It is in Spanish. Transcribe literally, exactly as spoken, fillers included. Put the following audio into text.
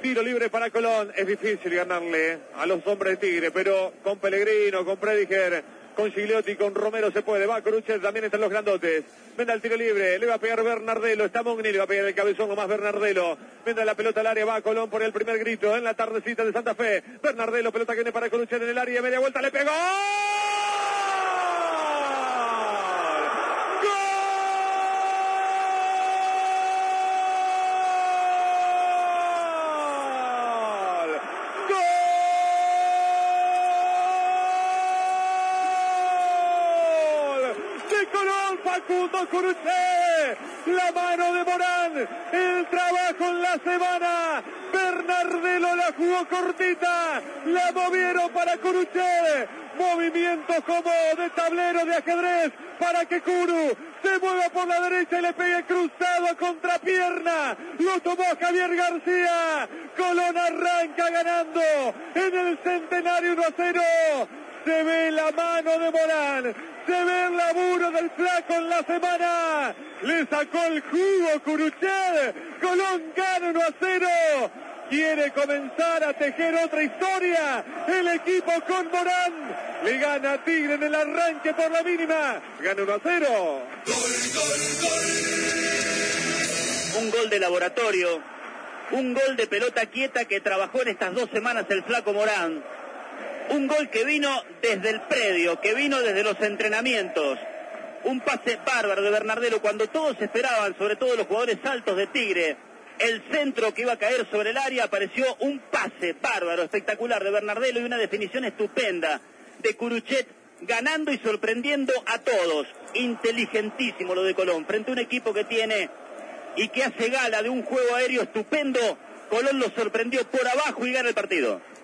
Tiro libre para Colón. Es difícil ganarle a los hombres de Tigre, pero con Pellegrino, con Prediger, con Gigliotti, con Romero se puede. Va Coruchet, también están los grandotes. Vendrá el tiro libre, le va a pegar Bernardelo. Está Mogni, le va a pegar el cabezón nomás Bernardelo. Vendrá la pelota al área, va Colón por el primer grito en la tardecita de Santa Fe. Bernardelo, pelota que viene para Coruchet en el área, media vuelta, le pegó. Facundo Coruchet, la mano de Morán, el trabajo en la semana. Bernardelo la jugó cortita, la movieron para Coruchet. Movimientos como de tablero de ajedrez para que Curu se mueva por la derecha y le pegue cruzado a contrapierna. Lo tomó Javier García. Colón arranca ganando en el Centenario uno a cero. Se ve la mano de Morán, se ve el laburo del flaco en la semana. Le sacó el jugo Coruchet. Colón gana uno a cero. Quiere comenzar a tejer otra historia. El equipo con Morán le gana a Tigre en el arranque por la mínima. Gana uno a cero. Gol, gol, gol. Un gol de laboratorio. Un gol de pelota quieta que trabajó en estas dos semanas el flaco Morán. Un gol que vino desde el predio, que vino desde los entrenamientos. Un pase bárbaro de Bernardelo cuando todos esperaban, sobre todo los jugadores altos de Tigre, el centro que iba a caer sobre el área. Apareció un pase bárbaro, espectacular de Bernardelo y una definición estupenda de Coruchet, ganando y sorprendiendo a todos. Inteligentísimo lo de Colón, frente a un equipo que tiene y que hace gala de un juego aéreo estupendo. Colón lo sorprendió por abajo y gana el partido.